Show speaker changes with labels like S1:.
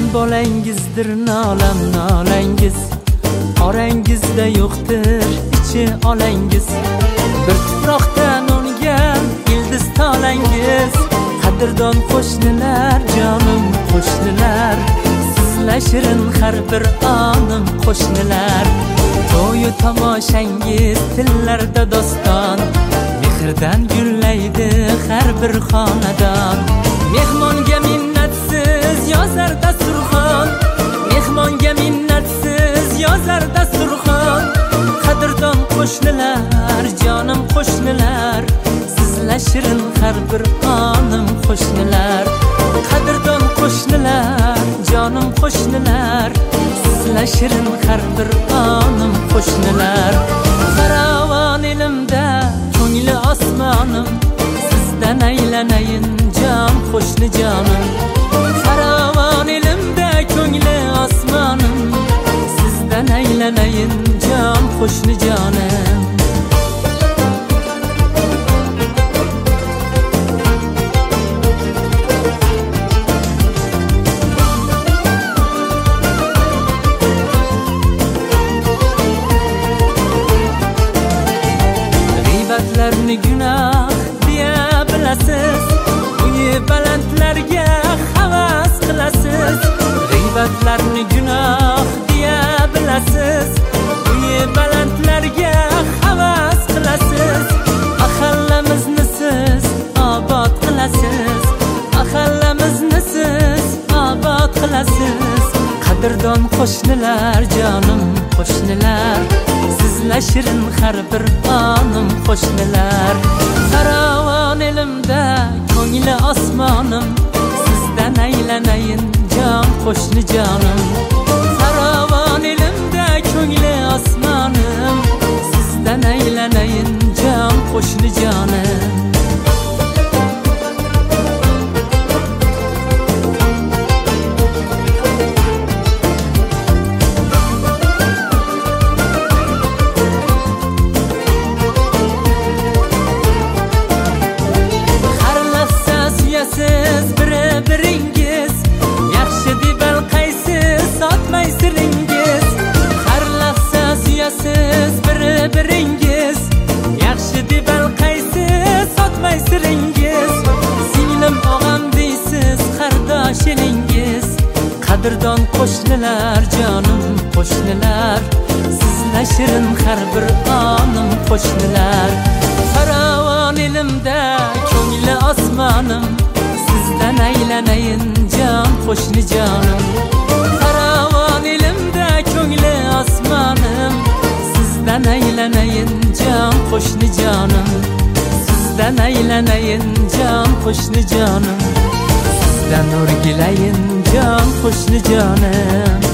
S1: bolangizdir nolam nolangiz, orangizda yo'qdir ichi olangiz. Bir tuproqdan ungan ildiz tolangiz, qadrdon qo'shnilar jonim qo'shnilar, sizlar shirin har bir onim qo'shnilar. To'yu tomoshangiz tillarda doston, mehrdan gullaydi har bir xonadon. Mehmonga minnatsiz yozar dasturxon, mehmonga minnatsiz yozar dasturxon. Qadrdon qo'shnilar jonim qo'shnilar, sizlar shirin har bir onim qo'shnilar. Qadrdon qo'shnilar jonim qo'shnilar, sizlar shirin har bir onim qo'shnilar. Faravon elimda ko'ngli osmonim, sizdan aylanayin jon qo'shni jonim. Faravon elimda ko'ngli osmonim, sizdan aylanayin jon qo'shni jonim. G'iybatlarni gunoh deya bilasiz, uyi balandlarga havas qilasiz. G'iybatlarni gunoh deya bilasiz, uyi balandlarga havas qilasiz. Mahallamizni siz obod qilasiz, mahallamizni siz obod qilasiz. Qadrdon qo'shnilar jonim qo'shnilar, sizlar shirin har bir onim qo'shnilar. Faravon elimda ko'ngli osmonim, sizdan aylanayin jon qo'shni jonim. Faravon elimda ko'ngli osmonim, sizdan aylanayin jon qo'shni jonim. Siz bir-biringiz yaxshi deb alqaysiz, sotmay siringiz. Har lahza suyasiz bir-biringiz yaxshi deb alqaysiz, sotmay siringiz. Singlim og'am deysiz qardosh elingiz. Qadrdon qo'shnilar jonim qo'shnilar, sizlar shirin har bir onim qo'shnilar. Faravon elimda ko'ngli osmonim, sizdan aylanayin jon qo'shni jonim. Faravon elimda ko'ngli osmonim, sizdan aylanayin jon qo'shni jonim. Sizdan aylanayin jon qo'shni jonim, sizdan o'rgilayin jon qo'shni jonim.